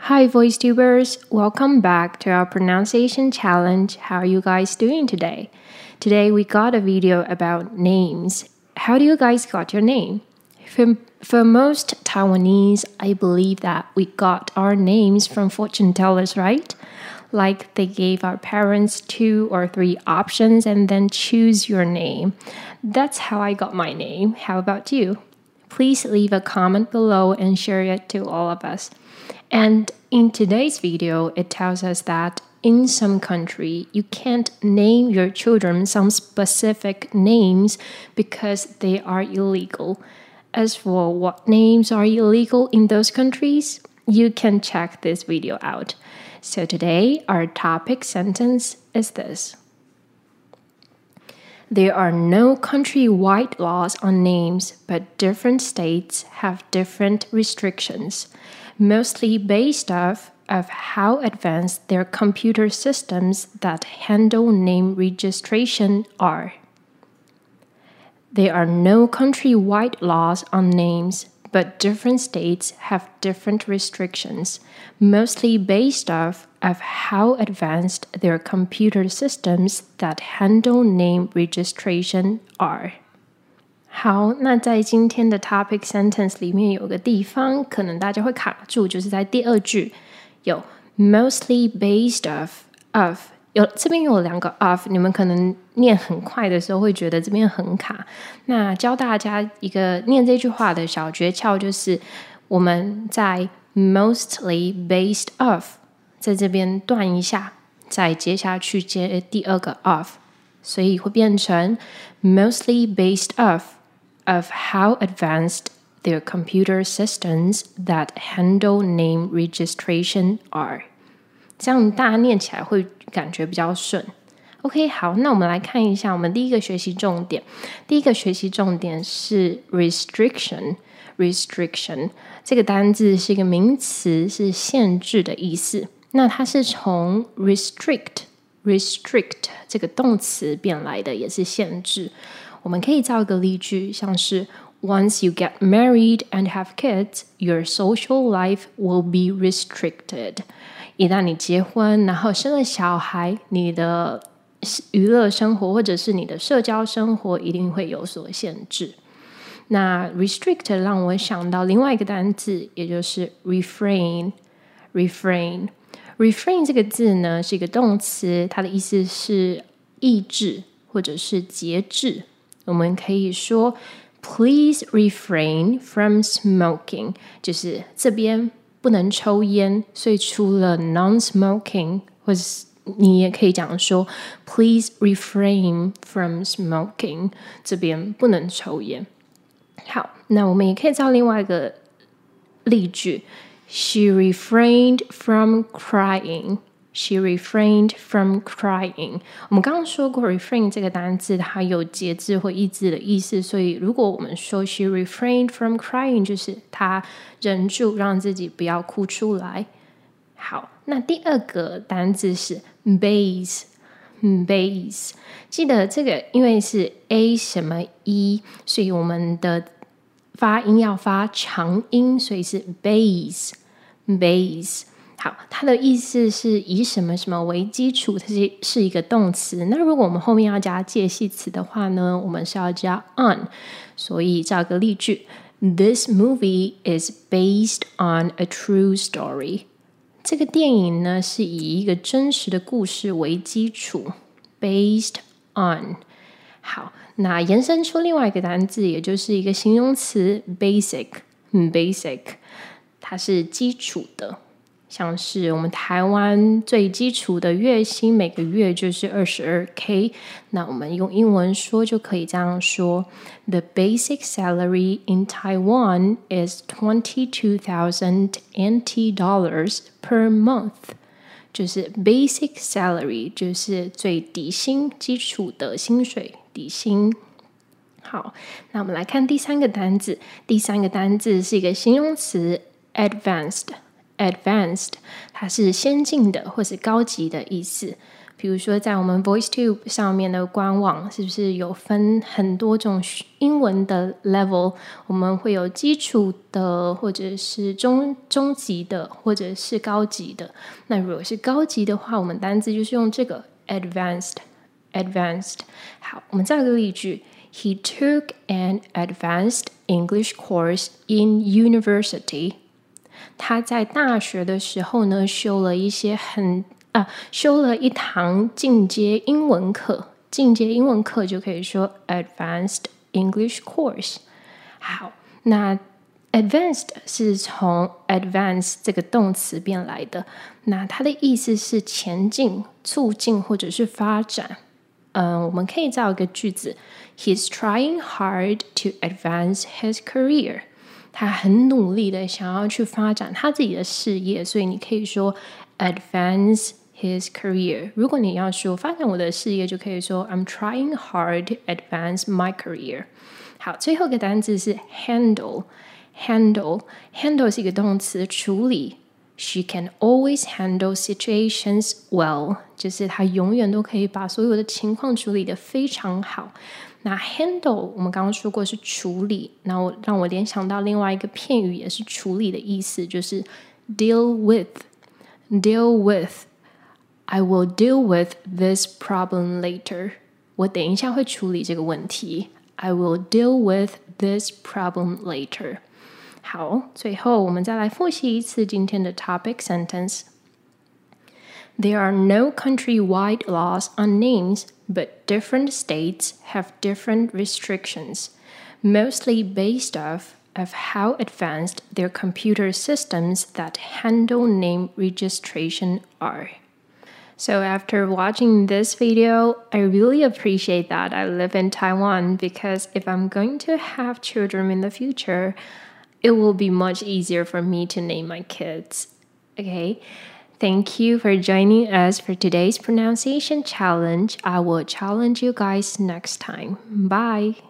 Hi VoiceTubers, welcome back to our pronunciation challenge. How are you guys doing today? Today we got a video about names. How do you guys got your name? For most Taiwanese, I believe that we got our names from fortune tellers, right? Like they gave our parents 2 or 3 options and then choose your name. That's how I got my name. How about you? Please leave a comment below and share it to all of us. And in today's video, it tells us that in some country, you can't name your children some specific names because they are illegal. As for what names are illegal in those countries, you can check this video out. So today, our topic sentence is this. There are no country-wide laws on names, but different states have different restrictions, mostly based off of how advanced their computer systems that handle name registration are. There are no country-wide laws on names, but different states have different restrictions, mostly based off of how advanced their computer systems that handle name registration are. 好，那在今天的 topic sentence 里面有个地方可能大家会卡住，就是在第二句有 mostly based of 这边有2个 of， 你们可能念很快的时候会觉得这边很卡。那教大家一个念这句话的小诀窍，就是我们在 mostly based of 在这边断一下，再接下去接第2个 of， 所以会变成 mostly based of how advanced their computer systems that handle name registration are。这样大家念起来会感觉比较顺。OK， 好，那我们来看一下我们第一个学习重点。第一个学习重点是 restriction。这个单字是一个名词，是限制的意思。那它是从 restrict 这个动词变来的，也是限制。我们可以造一个例句，像是 Once you get married and have kids, your social life will be restricted. 一旦你结婚，然后生了小孩，你的娱乐生活或者是你的社交生活一定会有所限制。那 restrict 让我想到另外一个单字，也就是 refrain。refrain 这个字呢是一个动词，它的意思是抑制或者是节制。我们可以说 Please refrain from smoking， 就是这边不能抽烟，所以除了 non-smoking， 或者你也可以讲说 Please refrain from smoking， 这边不能抽烟。好，那我们也可以造另外一个例句 She refrained from crying。She refrained from crying。 我们刚刚说过 refrain 这个单字它有节制或抑制的意思，所以如果我们说 she refrained from crying 就是她忍住让自己不要哭出来。好，那第二个单字是 base。记得这个因为是 a 什么 e， 所以我们的发音要发长音，所以是 base。好，它的意思是以什么什么为基础，它是一个动词。那如果我们后面要加介系词的话呢，我们是要加 on。所以造个例句 This movie is based on a true story。 这个电影呢是以一个真实的故事为基础 based on。 好，那延伸出另外一个单字，也就是一个形容词 basic， 它是基础的。像是我们台湾最基础的月薪每个月就是 22K， 那我们用英文说就可以这样说 The basic salary in Taiwan is 22,000 NT dollars per month。 就是 basic salary 就是最底薪，基础的薪水，底薪。好，那我们来看第三个单字。第三个单字是一个形容词 advanced， 它是先进的或是高级的意思。 比如说在我们 VoiceTube 上面的官网，是不是有分很多种英文的 level？ 我们会有基础的，或者是中级的，或者是高级的。那如果是高级的话，我们单字就是用这个 advanced。好，我们再有个例句。He took an advanced English course in university. 他在大学的时候呢，修了一堂进阶英文课。进阶英文课就可以说 advanced English course。好，那 advanced 是从 advance 这个动词变来的，那它的意思是前进、促进或者是发展。我们可以造一个句子 He's trying hard to advance his career. 他很努力的想要去发展他自己的事业，所以你可以说 advance his career. 如果你要说发展我的事业，就可以说 I'm trying hard to advance my career. 好，最后一个单字是 handle 是一个动词，处理。She can always handle situations well. 就是她永远都可以把所有的情况处理得非常好。那 handle 我们刚刚说过是处理，那让我联想到另外一个片语也是处理的意思，就是 deal with. I will deal with this problem later. 我等一下会处理这个问题。I will deal with this problem later. 好，最后我们再来复习一次今天的 topic sentence. There are no countrywide laws on names, but different states have different restrictions, mostly based off of how advanced their computer systems that handle name registration are. So after watching this video, I really appreciate that I live in Taiwan, because if I'm going to have children in the future, it will be much easier for me to name my kids. Okay? Thank you for joining us for today's pronunciation challenge. I will challenge you guys next time. Bye!